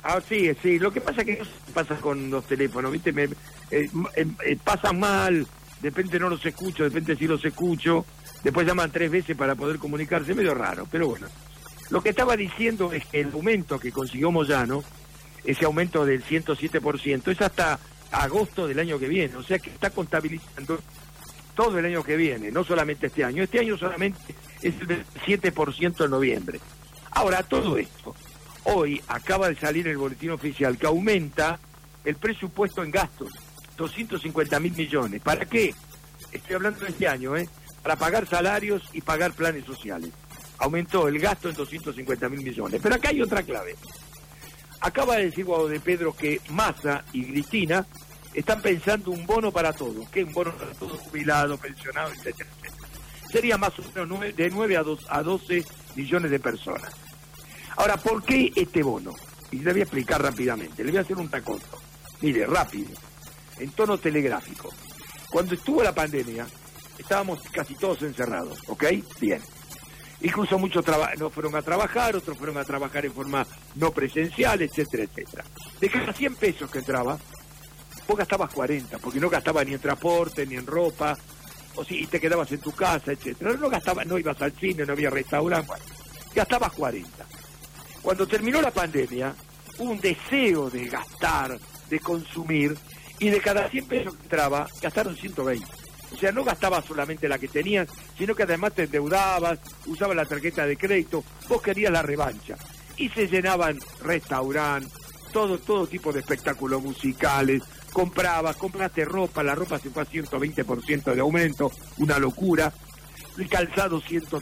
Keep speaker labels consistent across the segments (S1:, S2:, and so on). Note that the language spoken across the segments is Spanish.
S1: Sí. Lo que pasa es que no sé qué pasa con los teléfonos, ¿viste? Pasan mal, de repente no los escucho, de repente sí los escucho, después llaman 3 veces para poder comunicarse, medio raro, pero bueno. Lo que estaba diciendo es que el aumento que consiguió Moyano, ese aumento del 107%, es hasta agosto del año que viene, o sea que está contabilizando todo el año que viene, no solamente este año. Este año solamente es el 7% en noviembre. Ahora, todo esto, hoy acaba de salir el boletín oficial que aumenta el presupuesto en gastos, 250.000 millones. ¿Para qué? Estoy hablando de este año, para pagar salarios y pagar planes sociales. Aumentó el gasto en 250.000 millones. Pero acá hay otra clave. Acaba de decir Guado de Pedro que Massa y Cristina están pensando un bono para todos. ¿Qué? Un bono para todos, jubilados, pensionados, etcétera, etcétera. Sería más o menos de 9 a 12 millones de personas. Ahora, ¿por qué este bono? Y le voy a explicar rápidamente. Le voy a hacer un tacoto. Mire, rápido, en tono telegráfico. Cuando estuvo la pandemia, estábamos casi todos encerrados, ¿ok? Bien. Incluso muchos no fueron a trabajar, otros fueron a trabajar en forma no presencial, etcétera, etcétera. De cada 100 pesos que entraba, vos gastabas 40, porque no gastabas ni en transporte, ni en ropa, o si te quedabas en tu casa, etcétera. No ibas al cine, no había restaurante, bueno, gastabas 40. Cuando terminó la pandemia, hubo un deseo de gastar, de consumir, y de cada 100 pesos que entraba, gastaron 120. O sea, no gastabas solamente la que tenías, sino que además te endeudabas, usabas la tarjeta de crédito, vos querías la revancha. Y se llenaban restaurantes, todo tipo de espectáculos musicales, compraste ropa, la ropa se fue a 120% de aumento, una locura, el calzado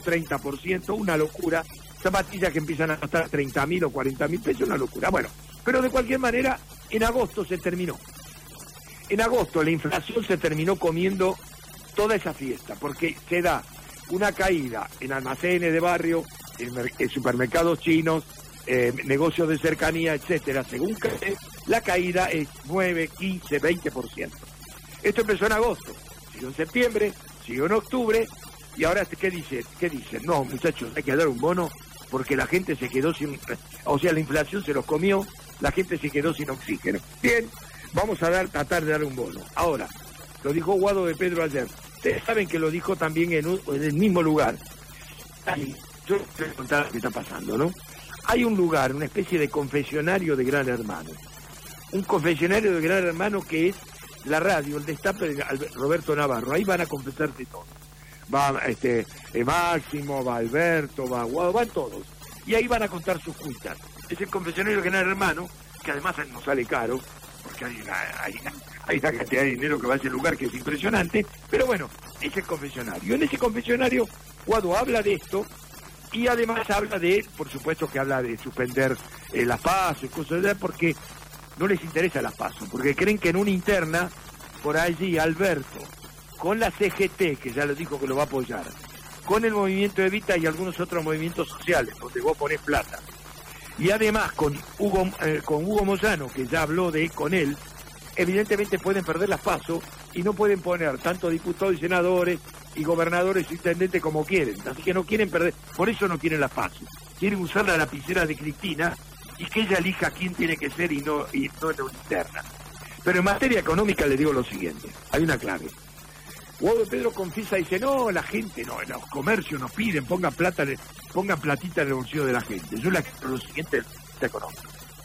S1: 130%, una locura, zapatillas que empiezan a costar 30.000 o 40.000 pesos, una locura. Bueno, pero de cualquier manera, en agosto se terminó. En agosto la inflación se terminó comiendo toda esa fiesta, porque se da una caída en almacenes de barrio, en supermercados chinos, negocios de cercanía, etcétera. Según la caída es 9, 15, 20%. Esto empezó en agosto, siguió en septiembre, siguió en octubre, y ahora, ¿qué dicen? No, muchachos, hay que dar un bono porque la gente se quedó sin... O sea, la inflación se los comió, la gente se quedó sin oxígeno. Bien, vamos a tratar de dar un bono. Ahora, lo dijo Guado de Pedro ayer. Ustedes saben que lo dijo también en el mismo lugar. Yo les voy a contar lo que está pasando, ¿no? Hay un lugar, una especie de confesionario de Gran Hermano. Un confesionario de Gran Hermano que es la radio, el destape de Roberto Navarro. Ahí van a confesarse todos. Va Máximo, va Alberto, va Guado, van todos. Y ahí van a contar sus cuentas. Es el confesionario de Gran Hermano, que además nos sale caro, porque hay una cantidad de dinero que va a ese lugar que es impresionante, pero bueno, es el confesionario. En ese confesionario, Guado habla de esto, y además habla por supuesto que habla de suspender las PASO y cosas de porque no les interesa las PASO, porque creen que en una interna, por allí Alberto, con la CGT, que ya les dijo que lo va a apoyar, con el movimiento Evita y algunos otros movimientos sociales, donde vos ponés plata, y además con Hugo Moyano, que ya habló con él, evidentemente pueden perder las PASO y no pueden poner tanto diputados y senadores y gobernadores y intendentes como quieren, así que no quieren perder, por eso no quieren las PASO, quieren usar la lapicera de Cristina y que ella elija quién tiene que ser y no en la interna. Pero en materia económica le digo lo siguiente, hay una clave. Guado Pedro confiesa y dice, no, la gente, no, los comercios nos piden, pongan platita en el bolsillo de la gente. Yo le aclaro lo siguiente del punto de vista económico.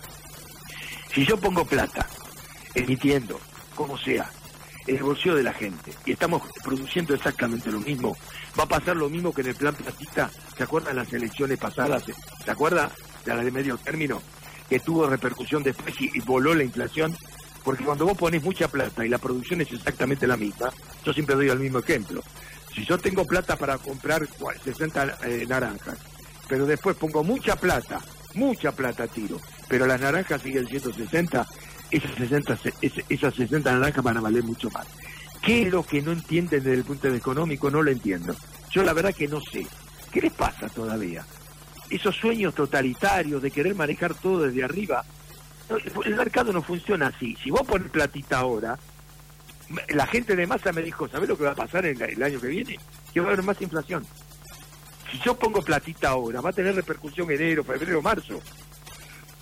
S1: Si yo pongo plata, emitiendo, como sea, en el bolsillo de la gente, y estamos produciendo exactamente lo mismo, va a pasar lo mismo que en el plan platita. ¿Se acuerdan las elecciones pasadas? ¿Se acuerdan de las de medio término? Que tuvo repercusión después y voló la inflación. Porque cuando vos ponés mucha plata y la producción es exactamente la misma, yo siempre doy el mismo ejemplo. Si yo tengo plata para comprar 60 naranjas, pero después pongo mucha plata tiro, pero las naranjas siguen siendo 60, esas 60 naranjas van a valer mucho más. ¿Qué es lo que no entienden desde el punto de vista económico? No lo entiendo. Yo la verdad que no sé. ¿Qué les pasa todavía? Esos sueños totalitarios de querer manejar todo desde arriba. El mercado no funciona así. Si vos pones platita ahora, la gente de Massa me dijo, ¿sabés lo que va a pasar el año que viene? Que va a haber más inflación. Si yo pongo platita ahora, va a tener repercusión enero, febrero, marzo.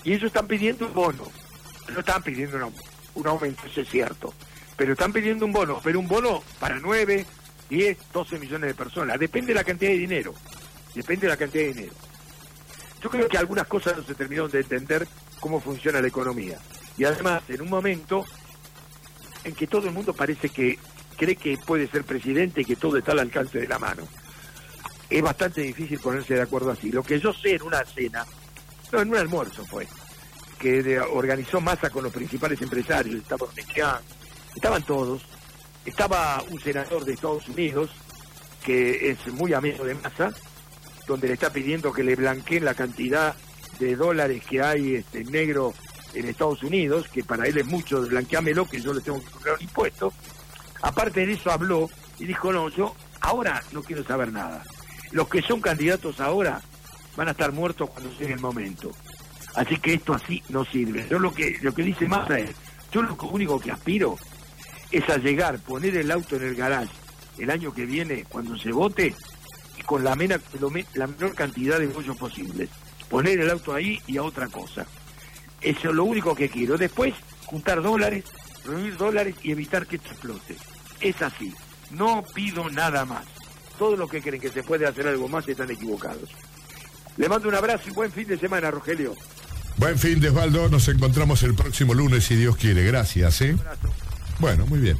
S1: Y ellos están pidiendo un bono. No están pidiendo un aumento, eso es cierto. Pero están pidiendo un bono. Pero un bono para 9, 10, 12 millones de personas. Depende de la cantidad de dinero. Depende de la cantidad de dinero. Yo creo que algunas cosas no se terminaron de entender cómo funciona la economía. Y además, en un momento en que todo el mundo parece que cree que puede ser presidente y que todo está al alcance de la mano. Es bastante difícil ponerse de acuerdo así. Lo que yo sé en una cena, no, en un almuerzo fue, que organizó Massa con los principales empresarios, estaba Mechán, estaban todos, estaba un senador de Estados Unidos, que es muy amigo de Massa, donde le está pidiendo que le blanqueen la cantidad de dólares que hay negro en Estados Unidos, que para él es mucho, blanqueámelo, que yo le tengo que cobrar un impuesto. Aparte de eso habló y dijo, no, yo ahora no quiero saber nada. Los que son candidatos ahora van a estar muertos cuando llegue el momento. Así que esto así no sirve. Yo lo que dice Massa es, yo lo único que aspiro es a llegar, poner el auto en el garage el año que viene, cuando se vote, con la menor cantidad de bollos posibles. Poner el auto ahí y a otra cosa. Eso es lo único que quiero. Después, juntar dólares, reunir dólares y evitar que esto explote. Es así. No pido nada más. Todos los que creen que se puede hacer algo más están equivocados. Le mando un abrazo y buen fin de semana, Rogelio.
S2: Buen fin de, Osvaldo. Nos encontramos el próximo lunes, si Dios quiere. Gracias, ¿eh?
S1: Un abrazo.
S2: Bueno, muy bien.